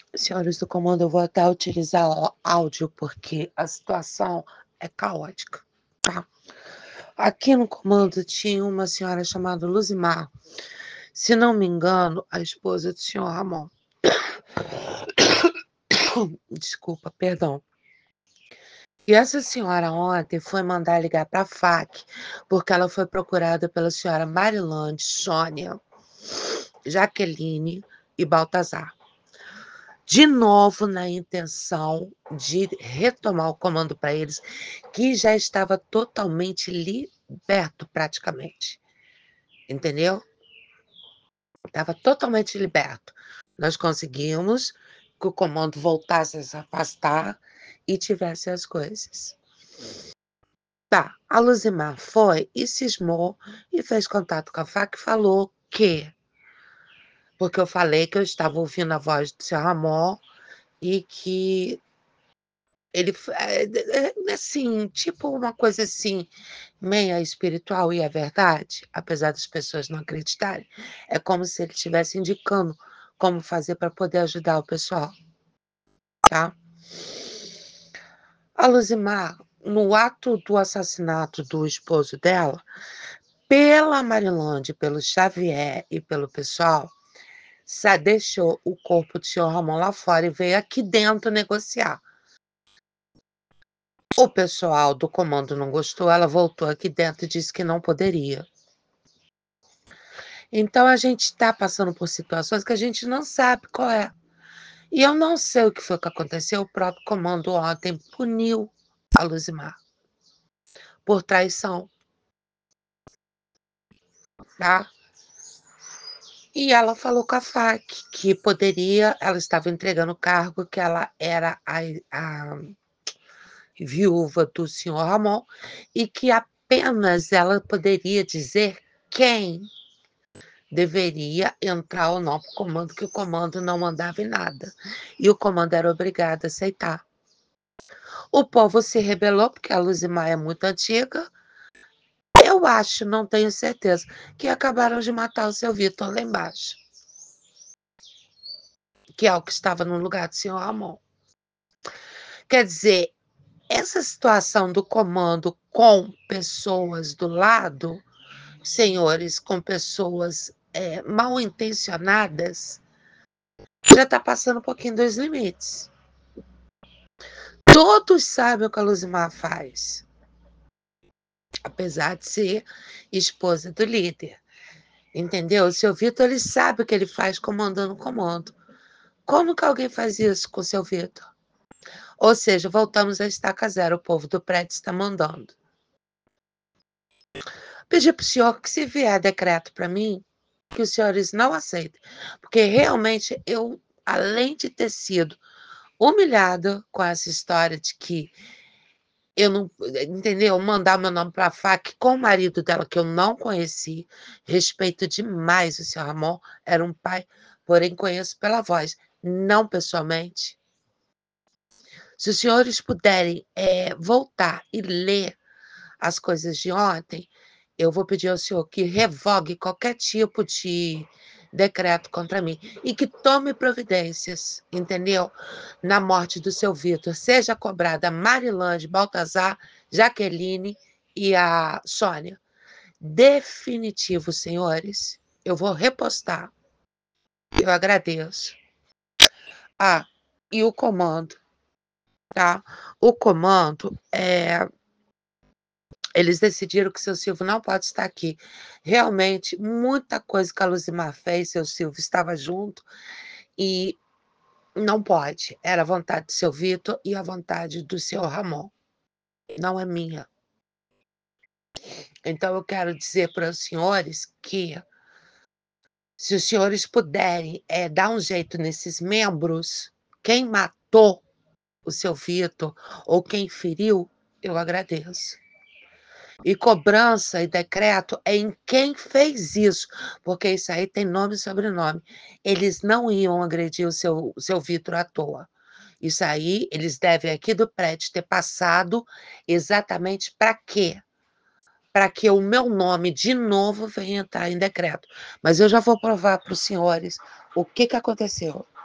Senhores do comando, eu vou até utilizar o áudio, porque a situação é caótica, tá? Aqui no comando tinha uma senhora chamada Luzimar, se não me engano, a esposa do senhor Ramon. Desculpa, perdão. E essa senhora ontem foi mandar ligar para a FAC, porque ela foi procurada pela senhora Marilande, Sônia, Jaqueline e Baltazar. De novo, na intenção de retomar o comando para eles, que já estava totalmente liberto, praticamente. Entendeu? Estava totalmente liberto. Nós conseguimos que o comando voltasse a se afastar e tivesse as coisas. Tá, a Luzimar foi e cismou e fez contato com a FAC e falou que, porque eu falei que eu estava ouvindo a voz do seu Ramon e que ele, assim, tipo uma coisa assim, meia espiritual, e é verdade, apesar das pessoas não acreditarem, é como se ele estivesse indicando como fazer para poder ajudar o pessoal, tá? A Luzimar, no ato do assassinato do esposo dela, pela Marilande, pelo Xavier e pelo pessoal, deixou o corpo do senhor Ramon lá fora e veio aqui dentro negociar. O pessoal do comando não gostou, ela voltou aqui dentro e disse que não poderia. Então a gente está passando por situações que a gente não sabe qual é. E eu não sei o que foi que aconteceu, o próprio comando ontem puniu a Luzimar por traição, tá? E ela falou com a FAC que poderia, ela estava entregando o cargo, que ela era a viúva do senhor Ramon, e que apenas ela poderia dizer quem deveria entrar ou não para o comando, que o comando não mandava em nada. E o comando era obrigado a aceitar. O povo se rebelou, porque a Luzimar é muito antiga. Eu acho, não tenho certeza, que acabaram de matar o seu Vitor lá embaixo, que é o que estava no lugar do senhor Ramon. Quer dizer, essa situação do comando com pessoas do lado, senhores, com pessoas mal intencionadas, já está passando um pouquinho dos limites. Todos sabem o que a Luzimar faz, apesar de ser esposa do líder. Entendeu? O seu Vitor, ele sabe o que ele faz comandando o comando. Como que alguém faz isso com o seu Vitor? Ou seja, voltamos a estaca zero, o povo do prédio está mandando. Pedir para o senhor que, se vier decreto para mim, que os senhores não aceitem. Porque realmente eu, além de ter sido humilhada com essa história de que eu não, entendeu? Mandar meu nome para a FAC com o marido dela, que eu não conheci, respeito demais o senhor Ramon, era um pai, porém conheço pela voz, não pessoalmente. Se os senhores puderem voltar e ler as coisas de ontem, eu vou pedir ao senhor que revogue qualquer tipo de decreto contra mim e que tome providências, entendeu? Na morte do seu Vitor, seja cobrada a Marilande, Baltazar, Jaqueline e a Sônia. Definitivo, senhores. Eu vou repostar. Eu agradeço. Ah, e o comando, tá? O comando eles decidiram que seu Silvio não pode estar aqui. Realmente, muita coisa que a Luzimar fez, seu Silvio estava junto e não pode. Era a vontade do seu Vitor e a vontade do seu Ramon. Não é minha. Então, eu quero dizer para os senhores que, se os senhores puderem dar um jeito nesses membros, quem matou o seu Vitor ou quem feriu, eu agradeço. E cobrança e decreto é em quem fez isso, porque isso aí tem nome e sobrenome. Eles não iam agredir o seu Vitor à toa. Isso aí, eles devem aqui do prédio ter passado exatamente para quê? Para que o meu nome, de novo, venha entrar em decreto. Mas eu já vou provar para os senhores o que aconteceu.